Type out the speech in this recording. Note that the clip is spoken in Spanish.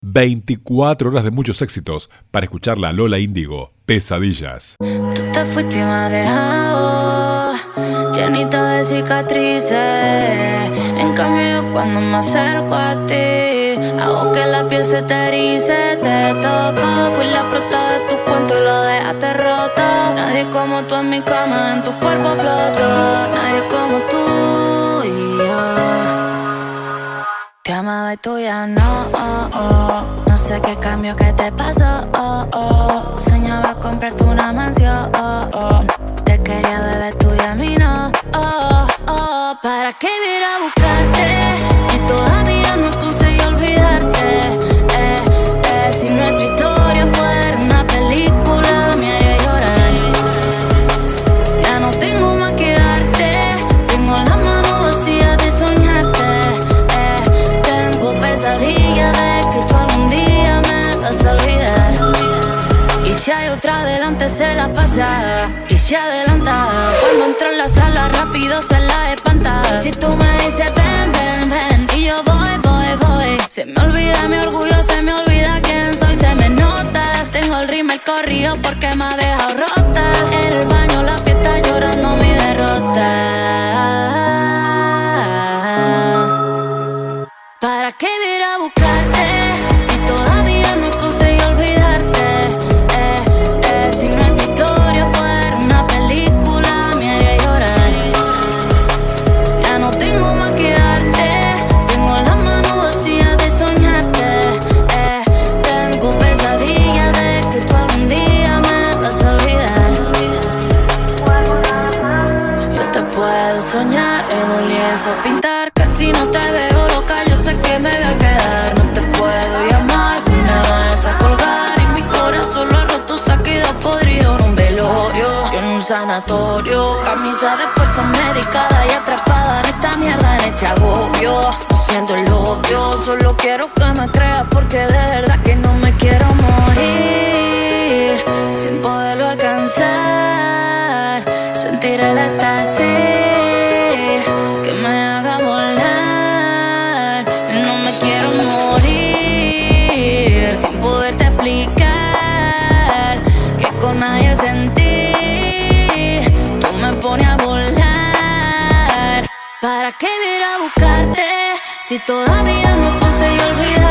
24 horas de muchos éxitos para escucharla a Lola Índigo, Pesadillas. Tú te fuiste y me has dejado llenita de cicatrices. En cambio yo cuando me acerco a ti hago que la piel se te erice. Te toco, fui la prota de tu cuento y lo dejaste roto. Nadie como tú en mi cama, en tu cuerpo floto. Nadie como tú y yo. Te amaba y tú ya no, no sé qué cambio que te pasó, soñaba comprarte una mansión, te quería beber tú y a mí no, ¿para qué ir a buscarte? Si todavía no conseguí olvidarte, si nuestra historia fuera una película me haría llorar. Ya no tengo más que darte, tengo las manos vacías de soñarte. Pesadilla de que tú algún día me vas a olvidar. Y si hay otra adelante se la pasa y se adelanta. Cuando entro en la sala rápido se la espanta. Y si tú me dices ven, ven, ven y yo voy, voy, voy, se me olvida mi orgullo, se me olvida quién soy. Se me nota, tengo el rímel corrido porque me ha dejado rota. En el baño la fiesta llorando mi derrota. ¿Para qué ir a buscarte? Si todavía no conseguí olvidarte, si nuestra historia fuera una película me haría llorar. Ya no tengo más que darte, tengo las manos vacías de soñarte. Tengo pesadilla de que tú algún día me vas a olvidar. Yo te puedo soñar en un lienzo, pintar que si no te veo loca yo sé que me voy a quedar. No te puedo llamar si me vas a colgar. Y mi corazón lo ha roto, se ha quedado podrido en un velorio, yo en un sanatorio. Camisa de fuerza medicada y atrapada en esta mierda, en este agobio. No siento el odio, solo quiero que me creas porque de verdad que no me quiero morir sin poderlo alcanzar. Sentir el éxtasis que me haga volar. No me quiero morir sin poderte explicar que con nadie sentí. Tú me pones a volar. ¿Para qué ir a buscarte si todavía no conseguí olvidar?